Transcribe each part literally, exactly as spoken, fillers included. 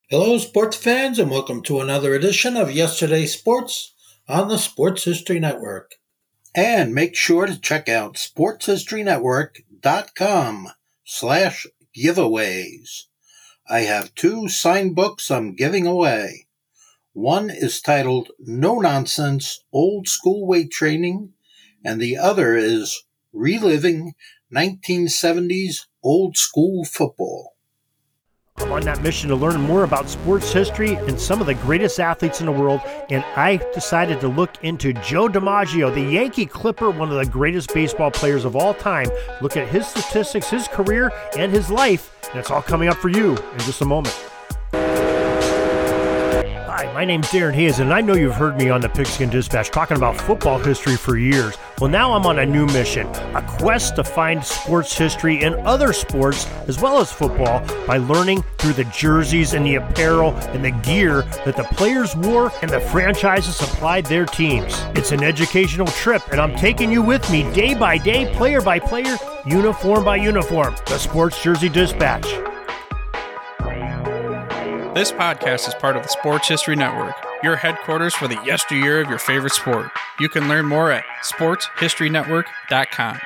Hello, sports fans, and welcome to another edition of Yesterday's Sports on the Sports History Network. And make sure to check out sportshistorynetwork.com slash giveaways. I have two signed books I'm giving away. One is titled No Nonsense Old School Weight Training, and the other is Reliving nineteen seventies Old School Football. I'm on that mission to learn more about sports history and some of the greatest athletes in the world, and I decided to look into Joe DiMaggio, the Yankee Clipper, one of the greatest baseball players of all time. Look at his statistics, his career, and his life, and it's all coming up for you in just a moment. Hi, my name's Darren Hayes, and I know you've heard me on the Pigskin Dispatch talking about football history for years. Well, now I'm on a new mission, a quest to find sports history in other sports as well as football by learning through the jerseys and the apparel and the gear that the players wore and the franchises supplied their teams. It's an educational trip, and I'm taking you with me day by day, player by player, uniform by uniform. The Sports Jersey Dispatch. This podcast is part of the Sports History Network, your headquarters for the yesteryear of your favorite sport. You can learn more at sports history network dot com.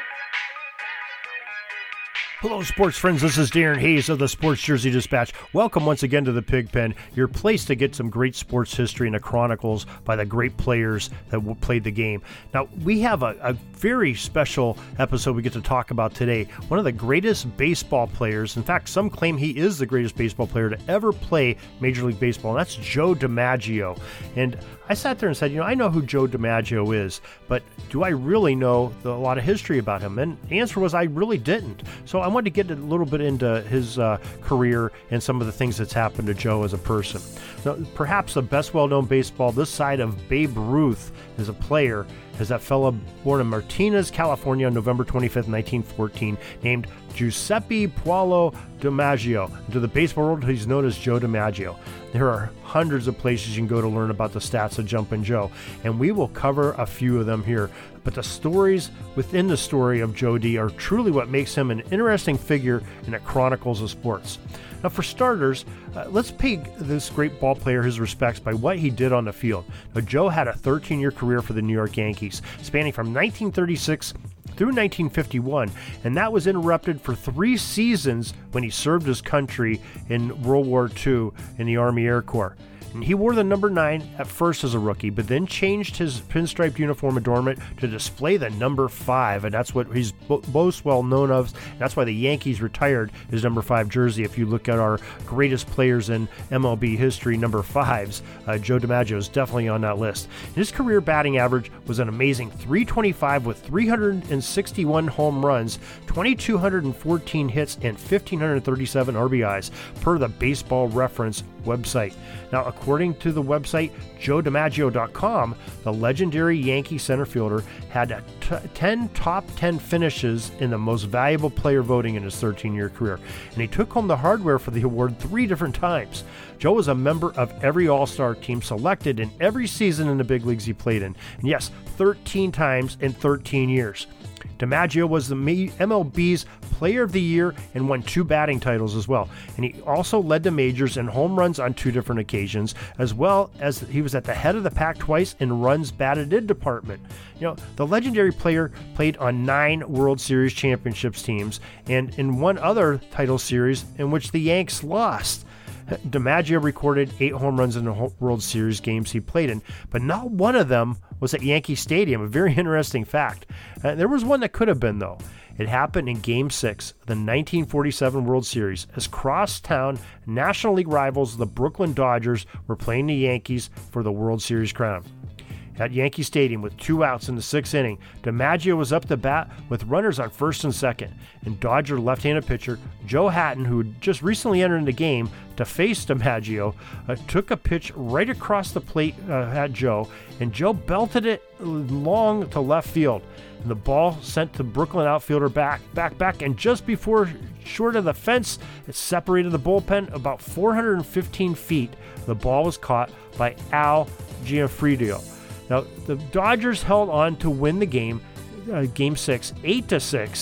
Hello, sports friends. This is Darren Hayes of the Sports Jersey Dispatch. Welcome once again to the Pigpen, your place to get some great sports history and the chronicles by the great players that played the game. Now, we have a, a very special episode we get to talk about today. One of the greatest baseball players. In fact, some claim he is the greatest baseball player to ever play Major League Baseball, and that's Joe DiMaggio. And I sat there and said, you know, I know who Joe DiMaggio is, but do I really know the, a lot of history about him? And the answer was I really didn't. So I wanted to get a little bit into his uh, career and some of the things that's happened to Joe as a person. Now, perhaps the best well-known baseball this side of Babe Ruth as a player is that fella born in Martinez, California on November twenty-fifth, nineteen fourteen, named Giuseppe Paolo DiMaggio. To the baseball world, he's known as Joe DiMaggio. There are hundreds of places you can go to learn about the stats of Jumpin' Joe, and we will cover a few of them here. But the stories within the story of Joe D are truly what makes him an interesting figure in the chronicles of sports. Now, for starters, uh, let's pay this great ball player his respects by what he did on the field. Now, Joe had a thirteen-year career for the New York Yankees, spanning from nineteen thirty-six through nineteen fifty-one, and that was interrupted for three seasons when he served his country in World War Two in the Army Air Corps. And he wore the number nine at first as a rookie, but then changed his pinstriped uniform adornment to display the number five, and that's what he's most well known of. That's why the Yankees retired his number five jersey. If you look at our greatest players in M L B history, number fives, uh, Joe DiMaggio is definitely on that list. And his career batting average was an amazing three twenty-five with three hundred sixty-one home runs, two thousand two hundred fourteen hits, and one thousand five hundred thirty-seven R B Is per the Baseball Reference website. Now, according to the website Joe DiMaggio dot com, the legendary Yankee center fielder had a t- ten top ten finishes in the most valuable player voting in his thirteen-year career, and he took home the hardware for the award three different times. Joe was a member of every All-Star team selected in every season in the big leagues he played in, and yes, thirteen times in thirteen years. DiMaggio was the M L B's Player of the Year and won two batting titles as well. And he also led the majors in home runs on two different occasions, as well as he was at the head of the pack twice in runs batted in department. You know, the legendary player played on nine World Series championships teams and in one other title series in which the Yanks lost. DiMaggio recorded eight home runs in the World Series games he played in, but not one of them was at Yankee Stadium. A very interesting fact. Uh, there was one that could have been, though. It happened in Game six of the nineteen forty-seven World Series as crosstown National League rivals, the Brooklyn Dodgers, were playing the Yankees for the World Series crown. At Yankee Stadium with two outs in the sixth inning, DiMaggio was up to bat with runners on first and second, and Dodger left-handed pitcher Joe Hatton, who had just recently entered the game to face DiMaggio, uh, took a pitch right across the plate uh, at Joe, and Joe belted it long to left field. And the ball sent the Brooklyn outfielder back, back, back, and just before short of the fence, it separated the bullpen about four hundred fifteen feet. The ball was caught by Al Gianfridio. Now, the Dodgers held on to win the game, uh, game six, eight to six,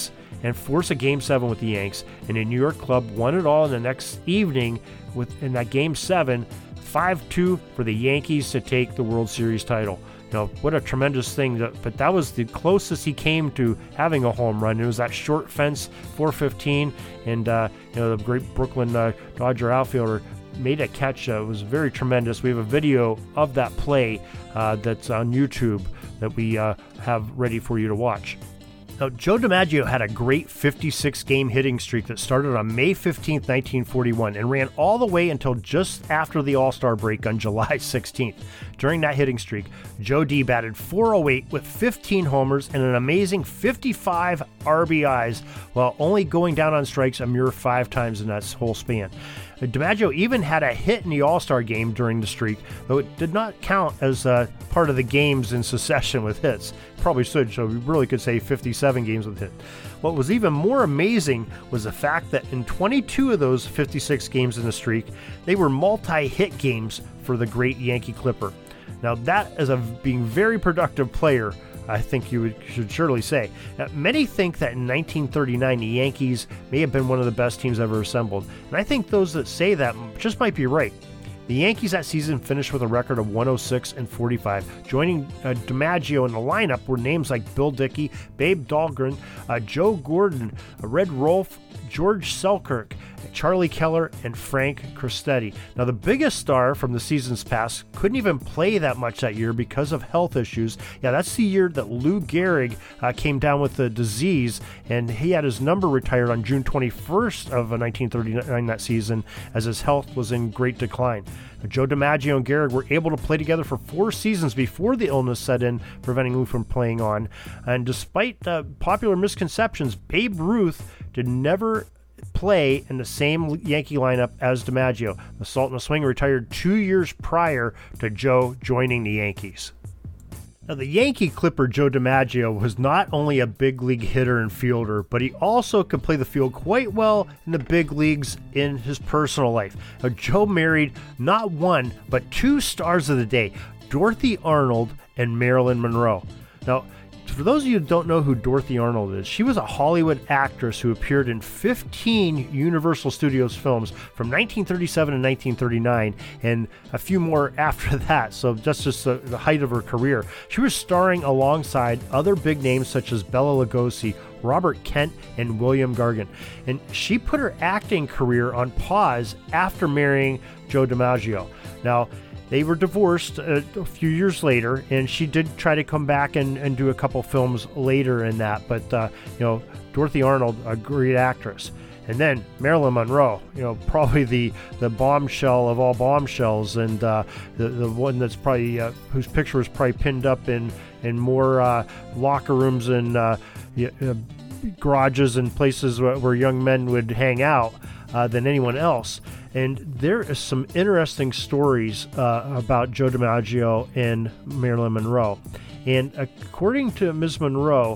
and force a Game seven with the Yanks, and the New York club won it all in the next evening with in that Game seven, five two for the Yankees to take the World Series title. You know, what a tremendous thing, to, but that was the closest he came to having a home run. It was that short fence, four fifteen, and uh, you know, the great Brooklyn uh, Dodger outfielder made a catch. Uh, it was very tremendous. We have a video of that play uh, that's on YouTube that we uh, have ready for you to watch. Now, Joe DiMaggio had a great fifty-six game hitting streak that started on May fifteenth, nineteen forty-one, and ran all the way until just after the All-Star break on July sixteenth. During that hitting streak, Joe D batted four oh eight with fifteen homers and an amazing fifty-five R B Is, while only going down on strikes a mere five times in that whole span. DiMaggio even had a hit in the All-Star game during the streak, though it did not count as uh, part of the games in succession with hits. Probably should, so we really could say fifty-seven games with hit. What was even more amazing was the fact that in twenty-two of those fifty-six games in the streak, they were multi-hit games for the great Yankee Clipper. Now that is a being very productive player, I think you would, should surely say. Now, many think that in nineteen thirty-nine, the Yankees may have been one of the best teams ever assembled, and I think those that say that just might be right. The Yankees that season finished with a record of one oh six and forty-five. Joining uh, DiMaggio in the lineup were names like Bill Dickey, Babe Dahlgren, uh, Joe Gordon, uh, Red Rolfe, George Selkirk, Charlie Keller, and Frank Crosetti. Now, the biggest star from the seasons past couldn't even play that much that year because of health issues. Yeah, that's the year that Lou Gehrig uh, came down with the disease, and he had his number retired on June twenty-first of nineteen thirty-nine that season, as his health was in great decline. Joe DiMaggio and Gehrig were able to play together for four seasons before the illness set in, preventing Lou from playing on. And despite uh, popular misconceptions, Babe Ruth did never play in the same Yankee lineup as DiMaggio. The Salt and the Swing retired two years prior to Joe joining the Yankees. Now, the Yankee Clipper Joe DiMaggio was not only a big league hitter and fielder, but he also could play the field quite well in the big leagues in his personal life. Now, Joe married not one, but two stars of the day, Dorothy Arnold and Marilyn Monroe. Now, for those of you who don't know who Dorothy Arnold is, she was a Hollywood actress who appeared in fifteen Universal Studios films from nineteen thirty-seven to nineteen thirty-nine, and a few more after that, so that's just the, the height of her career. She was starring alongside other big names such as Bela Lugosi, Robert Kent, and William Gargan. And she put her acting career on pause after marrying Joe DiMaggio. Now, they were divorced a, a few years later, and she did try to come back and, and do a couple films later in that. But, uh, you know, Dorothy Arnold, a great actress. And then Marilyn Monroe, you know, probably the, the bombshell of all bombshells, and uh, the, the one that's probably, uh, whose picture was probably pinned up in, in more uh, locker rooms and uh, uh, garages and places where, where young men would hang out uh, than anyone else. And there is some interesting stories uh, about Joe DiMaggio and Marilyn Monroe. And according to Miz Monroe,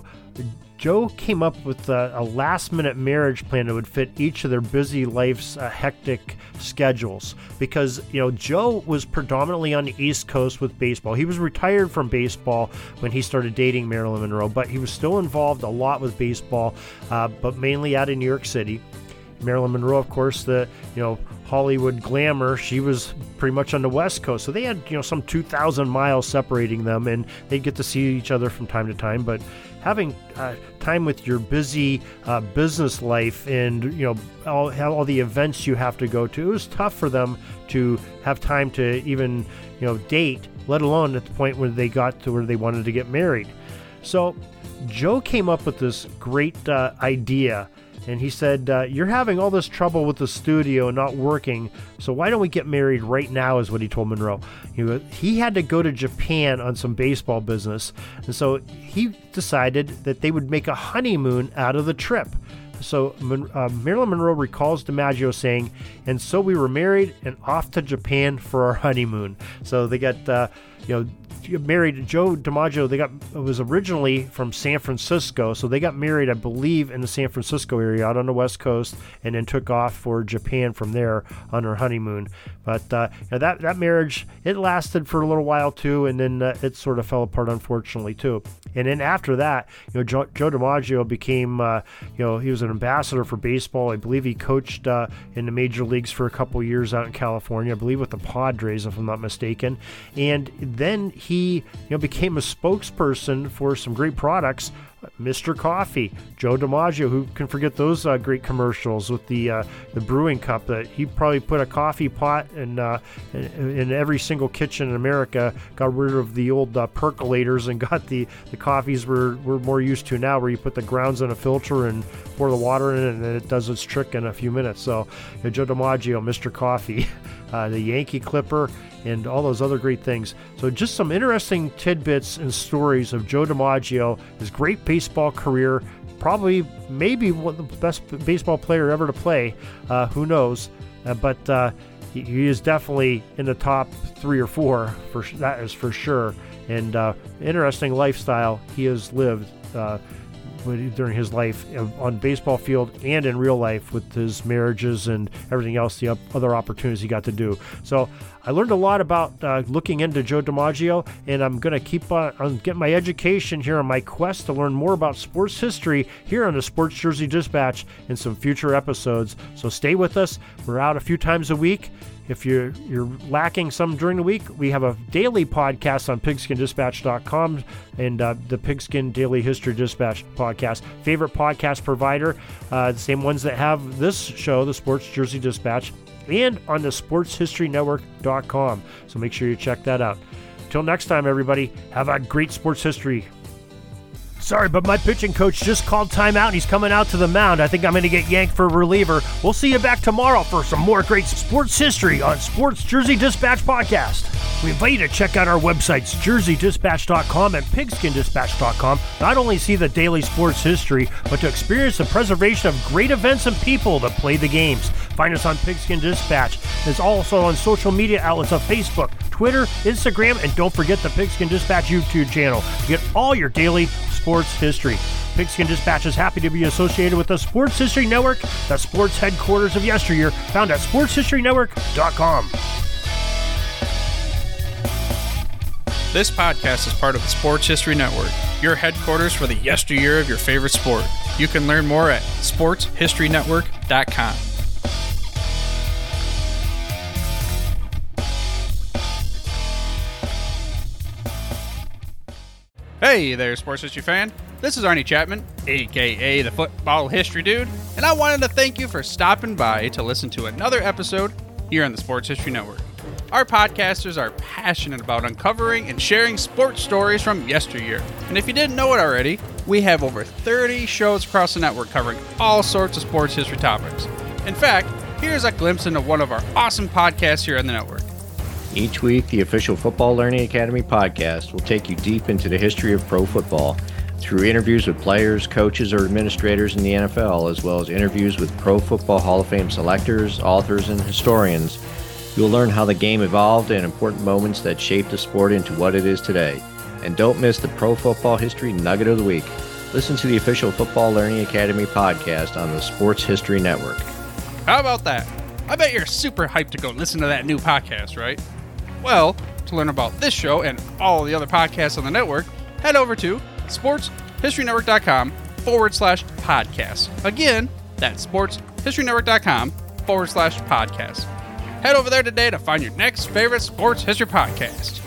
Joe came up with a, a last-minute marriage plan that would fit each of their busy life's uh, hectic schedules. Because, you know, Joe was predominantly on the East Coast with baseball. He was retired from baseball when he started dating Marilyn Monroe, but he was still involved a lot with baseball, uh, but mainly out in New York City. Marilyn Monroe, of course, the, you know, Hollywood glamour, she was pretty much on the West Coast. So they had, you know, some two thousand miles separating them, and they'd get to see each other from time to time. But having uh, time with your busy uh, business life and, you know, all, all the events you have to go to, it was tough for them to have time to even, you know, date, let alone at the point where they got to where they wanted to get married. So Joe came up with this great uh, idea. And he said, uh, you're having all this trouble with the studio and not working, so why don't we get married right now, is what he told Monroe. He, he had to go to Japan on some baseball business, and so he decided that they would make a honeymoon out of the trip. So uh, Marilyn Monroe recalls DiMaggio saying, and so we were married and off to Japan for our honeymoon. So they got, uh, you know, married Joe DiMaggio. They got it was originally from San Francisco, so they got married, I believe, in the San Francisco area out on the West Coast, and then took off for Japan from there on their honeymoon. But uh, you know, that that marriage, it lasted for a little while too, and then uh, it sort of fell apart, unfortunately, too. And then after that, you know, Joe, Joe DiMaggio became, uh, you know, he was an ambassador for baseball. I believe he coached uh, in the major leagues for a couple of years out in California, I believe with the Padres, if I'm not mistaken. And then he, you know, became a spokesperson for some great products. Mister Coffee, Joe DiMaggio, who can forget those uh, great commercials with the uh, the brewing cup that he probably put a coffee pot in, uh, in, in every single kitchen in America, got rid of the old uh, percolators and got the, the coffees we're, we're more used to now, where you put the grounds in a filter and pour the water in it, and then it does its trick in a few minutes. So you know, Joe DiMaggio, Mister Coffee, uh, the Yankee Clipper, and all those other great things. So just some interesting tidbits and stories of Joe DiMaggio, his great baseball career, probably maybe one of the best baseball player ever to play. Uh, who knows? Uh, but uh, he, he is definitely in the top three or four, for that is for sure. And uh, interesting lifestyle he has lived uh, during his life on baseball field and in real life with his marriages and everything else, the other opportunities he got to do. So I learned a lot about uh, looking into Joe DiMaggio, and I'm going to keep on, on getting my education here on my quest to learn more about sports history here on the Sports Jersey Dispatch in some future episodes. So stay with us. We're out a few times a week. If you're you're lacking some during the week, we have a daily podcast on pigskin dispatch dot com and uh, the Pigskin Daily History Dispatch podcast. Favorite podcast provider, uh, the same ones that have this show, the Sports Jersey Dispatch, and on the sports history network dot com. So make sure you check that out. Till next time, everybody, have a great sports history. Sorry, but my pitching coach just called timeout and he's coming out to the mound. I think I'm going to get yanked for a reliever. We'll see you back tomorrow for some more great sports history on Sports Jersey Dispatch Podcast. We invite you to check out our websites, jersey dispatch dot com and pigskin dispatch dot com. Not only see the daily sports history, but to experience the preservation of great events and people that play the games. Find us on Pigskin Dispatch. It's also on social media outlets of Facebook, Twitter, Instagram, and don't forget the Pigskin Dispatch YouTube channel to get all your daily sports history. Pigskin Dispatch is happy to be associated with the Sports History Network, the sports headquarters of yesteryear, found at sports history network dot com. This podcast is part of the Sports History Network, your headquarters for the yesteryear of your favorite sport. You can learn more at sports history network dot com. Hey there, sports history fan. This is Arnie Chapman, aka the Football History Dude, and I wanted to thank you for stopping by to listen to another episode here on the Sports History Network. Our podcasters are passionate about uncovering and sharing sports stories from yesteryear. And if you didn't know it already, we have over thirty shows across the network covering all sorts of sports history topics. In fact, here's a glimpse into one of our awesome podcasts here on the network. Each week, the official Football Learning Academy podcast will take you deep into the history of pro football through interviews with players, coaches, or administrators in the N F L, as well as interviews with Pro Football Hall of Fame selectors, authors, and historians. You'll learn how the game evolved and important moments that shaped the sport into what it is today. And don't miss the Pro Football History Nugget of the Week. Listen to the official Football Learning Academy podcast on the Sports History Network. How about that? I bet you're super hyped to go listen to that new podcast, right? Well, to learn about this show and all the other podcasts on the network, head over to sports history network dot com forward slash podcast. Again, that's sports history network dot com forward slash podcast. Head over there today to find your next favorite sports history podcast.